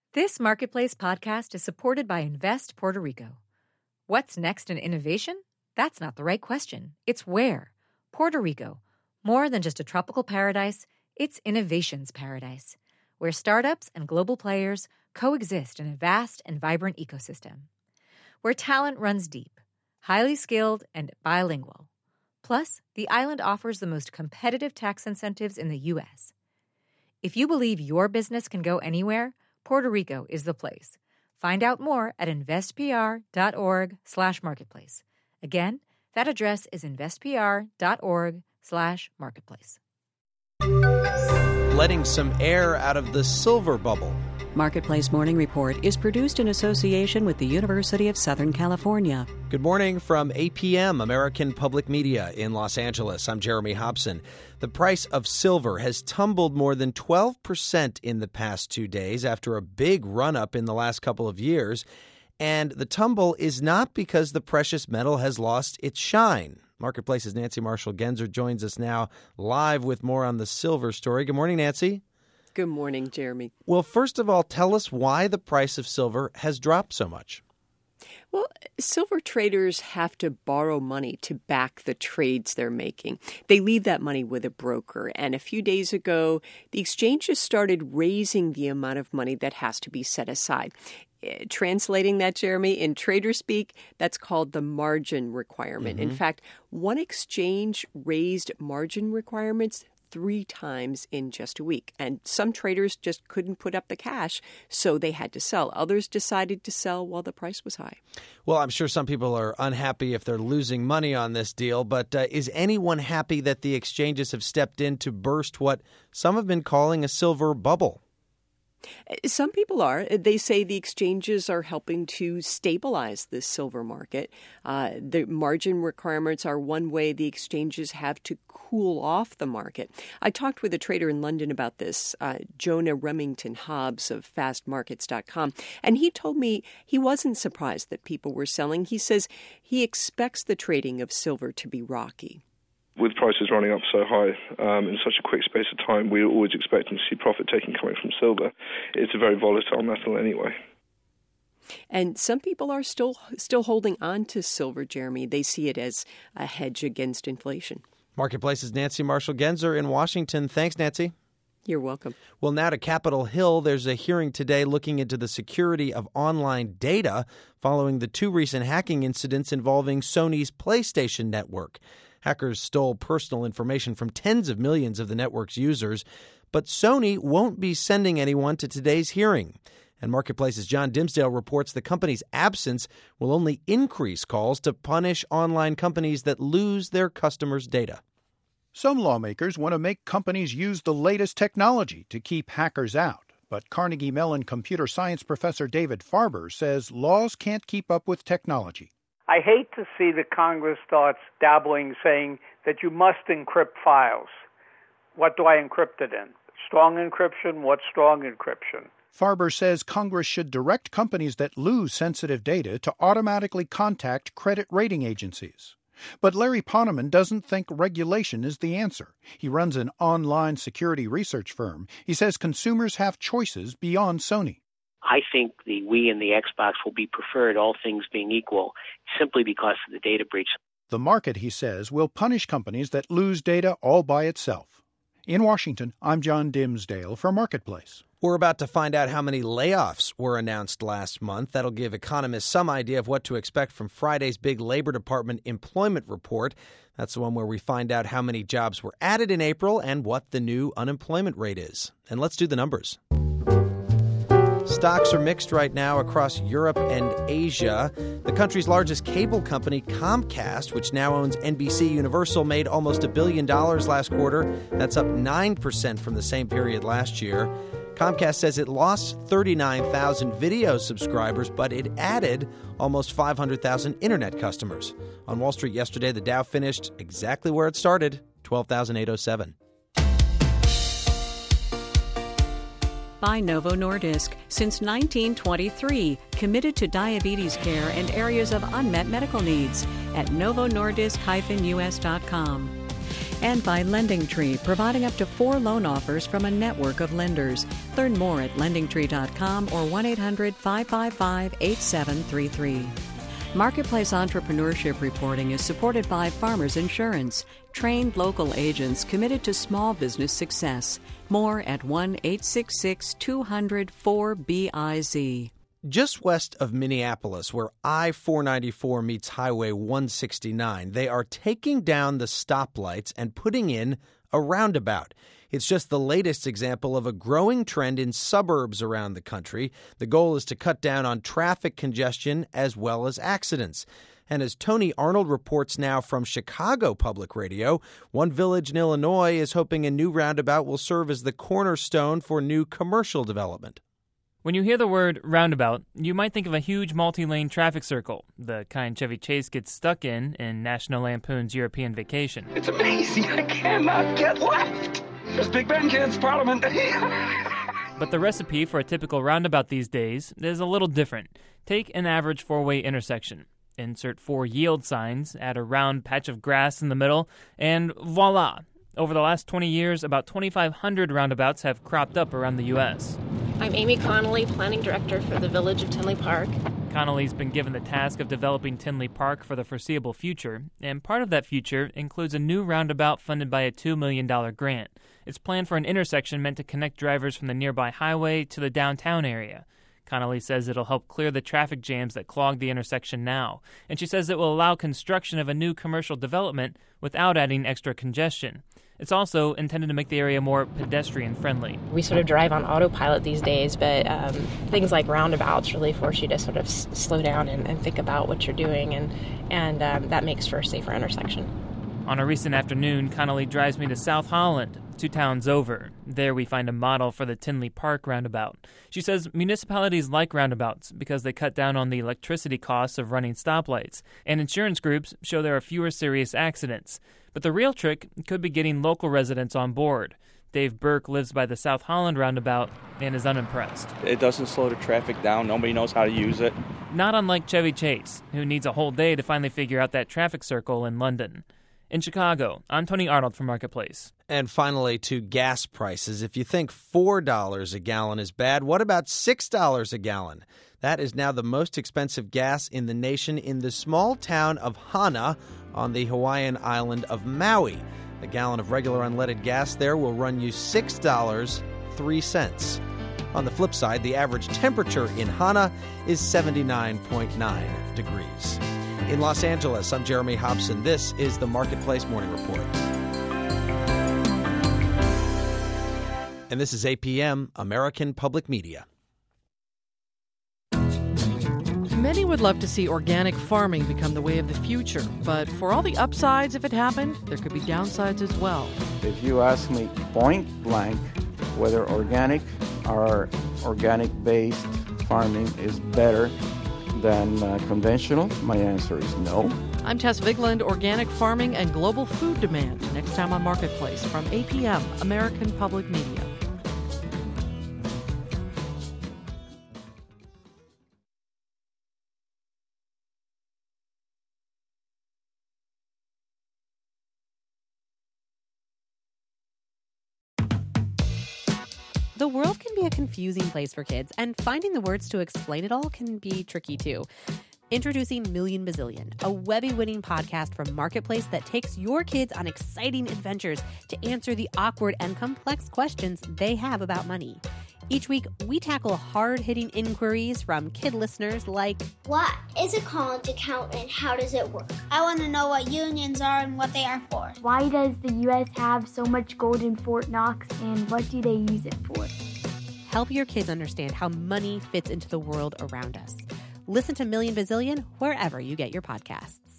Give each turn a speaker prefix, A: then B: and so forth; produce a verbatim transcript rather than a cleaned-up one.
A: This Marketplace podcast is supported by Invest Puerto Rico. What's next in innovation? That's not the right question. It's where. Puerto Rico. More than just a tropical paradise, it's innovation's paradise, where startups and global players coexist in a vast and vibrant ecosystem. Where talent runs deep, highly skilled, and bilingual. Plus, the island offers the most competitive tax incentives in the U S. If you believe your business can go anywhere, Puerto Rico is the place. Find out more at investpr.org slash marketplace. Again, that address is investpr.org slash marketplace.
B: Letting some air out of the silver bubble.
C: Marketplace Morning Report is produced in association with the University of Southern California.
B: Good morning from A P M, American Public Media in Los Angeles. I'm Jeremy Hobson. The price of silver has tumbled more than twelve percent in the past two days after a big run-up in the last couple of years. And the tumble is not because the precious metal has lost its shine. Marketplace's Nancy Marshall-Genzer joins us now live with more on the silver story. Good morning, Nancy.
D: Good morning, Jeremy.
B: Well, first of all, tell us why the price of silver has dropped so much.
D: Well, silver traders have to borrow money to back the trades they're making. They leave that money with a broker. And a few days ago, the exchanges started raising the amount of money that has to be set aside. Translating that, Jeremy, in trader speak, that's called the margin requirement. Mm-hmm. In fact, one exchange raised margin requirements three times in just a week. And some traders just couldn't put up the cash, so they had to sell. Others decided to sell while the price was high.
B: Well, I'm sure some people are unhappy if they're losing money on this deal, but uh, is anyone happy that the exchanges have stepped in to burst what some have been calling a silver bubble?
D: Some people are. They say the exchanges are helping to stabilize the silver market. Uh, the margin requirements are one way the exchanges have to cool off the market. I talked with a trader in London about this, uh, Jonah Remington Hobbs of fast markets dot com, and he told me he wasn't surprised that people were selling. He says he expects the trading of silver to be rocky.
E: With prices running up so high um, in such a quick space of time, we're always expecting to see profit-taking coming from silver. It's a very volatile metal anyway.
D: And some people are still still holding on to silver, Jeremy. They see it as a hedge against inflation.
B: Marketplace's Nancy Marshall-Genzer in Washington. Thanks, Nancy.
D: You're welcome.
B: Well, now to Capitol Hill. There's a hearing today looking into the security of online data following the two recent hacking incidents involving Sony's PlayStation Network. Hackers stole personal information from tens of millions of the network's users, but Sony won't be sending anyone to today's hearing. And Marketplace's John Dimsdale reports the company's absence will only increase calls to punish online companies that lose their customers' data.
F: Some lawmakers want to make companies use the latest technology to keep hackers out. But Carnegie Mellon computer science professor David Farber says laws can't keep up with technology.
G: I hate to see that Congress starts dabbling, saying that you must encrypt files. What do I encrypt it in? Strong encryption? What's strong encryption?
F: Farber says Congress should direct companies that lose sensitive data to automatically contact credit rating agencies. But Larry Poneman doesn't think regulation is the answer. He runs an online security research firm. He says consumers have choices beyond Sony.
H: I think the Wii and the Xbox will be preferred, all things being equal, simply because of the data breach.
F: The market, he says, will punish companies that lose data all by itself. In Washington, I'm John Dimsdale for Marketplace.
B: We're about to find out how many layoffs were announced last month. That'll give economists some idea of what to expect from Friday's big Labor Department employment report. That's the one where we find out how many jobs were added in April and what the new unemployment rate is. And let's do the numbers. Stocks are mixed right now across Europe and Asia. The country's largest cable company, Comcast, which now owns N B C Universal, made almost a billion dollars last quarter. That's up nine percent from the same period last year. Comcast says it lost thirty-nine thousand video subscribers, but it added almost five hundred thousand internet customers. On Wall Street yesterday, the Dow finished exactly where it started, twelve thousand eight hundred seven.
C: By Novo Nordisk, since nineteen twenty-three, committed to diabetes care and areas of unmet medical needs at novo nordisk dash u s dot com. And by LendingTree, providing up to four loan offers from a network of lenders. Learn more at lending tree dot com or one eight hundred five five five eight seven three three. Marketplace entrepreneurship reporting is supported by Farmers Insurance, trained local agents committed to small business success. More at one eight six six two hundred four B I Z.
B: Just west of Minneapolis, where I four ninety-four meets Highway one sixty-nine, they are taking down the stoplights and putting in a roundabout. It's just the latest example of a growing trend in suburbs around the country. The goal is to cut down on traffic congestion as well as accidents. And as Tony Arnold reports now from Chicago Public Radio, one village in Illinois is hoping a new roundabout will serve as the cornerstone for new commercial development.
I: When you hear the word roundabout, you might think of a huge multi-lane traffic circle, the kind Chevy Chase gets stuck in in National Lampoon's European Vacation.
J: It's amazing. I cannot get left. There's Big Ben kids, Parliament.
I: But the recipe for a typical roundabout these days is a little different. Take an average four-way intersection. Insert four yield signs, add a round patch of grass in the middle, and voila! Over the last twenty years, about twenty-five hundred roundabouts have cropped up around the U S
K: I'm Amy Connolly, Planning Director for the Village of Tinley Park.
I: Connolly's been given the task of developing Tinley Park for the foreseeable future, and part of that future includes a new roundabout funded by a two million dollars grant. It's planned for an intersection meant to connect drivers from the nearby highway to the downtown area. Connolly says it'll help clear the traffic jams that clog the intersection now, and she says it will allow construction of a new commercial development without adding extra congestion. It's also intended to make the area more pedestrian-friendly.
K: We sort of drive on autopilot these days, but um, things like roundabouts really force you to sort of s- slow down and, and think about what you're doing, and, and um, that makes for a safer intersection.
I: On a recent afternoon, Connolly drives me to South Holland, two towns over. There we find a model for the Tinley Park roundabout. She says municipalities like roundabouts because they cut down on the electricity costs of running stoplights, and insurance groups show there are fewer serious accidents. But the real trick could be getting local residents on board. Dave Burke lives by the South Holland roundabout and is unimpressed.
L: It doesn't slow the traffic down. Nobody knows how to use it.
I: Not unlike Chevy Chase, who needs a whole day to finally figure out that traffic circle in London. In Chicago, I'm Tony Arnold for Marketplace.
B: And finally, to gas prices. If you think four dollars a gallon is bad, what about six dollars a gallon? That is now the most expensive gas in the nation in the small town of Hana on the Hawaiian island of Maui. A gallon of regular unleaded gas there will run you six dollars and three cents. On the flip side, the average temperature in Hana is seventy-nine point nine degrees. In Los Angeles, I'm Jeremy Hobson. This is the Marketplace Morning Report. And this is A P M, American Public Media.
M: Many would love to see organic farming become the way of the future, but for all the upsides if it happened, there could be downsides as well.
N: If you ask me point blank whether organic or organic-based farming is better than uh, conventional, my answer is no.
M: I'm Tess Vigland, Organic Farming and Global Food Demand. Next time on Marketplace from A P M, American Public Media.
O: The world can be a confusing place for kids, and finding the words to explain it all can be tricky too. Introducing Million Bazillion, a Webby-winning podcast from Marketplace that takes your kids on exciting adventures to answer the awkward and complex questions they have about money. Each week, we tackle hard-hitting inquiries from kid listeners like,
P: what is a college account and how does it work? I want to know what unions are and what they are for.
Q: Why does the U S have so much gold in Fort Knox and what do they use it for?
O: Help your kids understand how money fits into the world around us. Listen to Million Bazillion wherever you get your podcasts.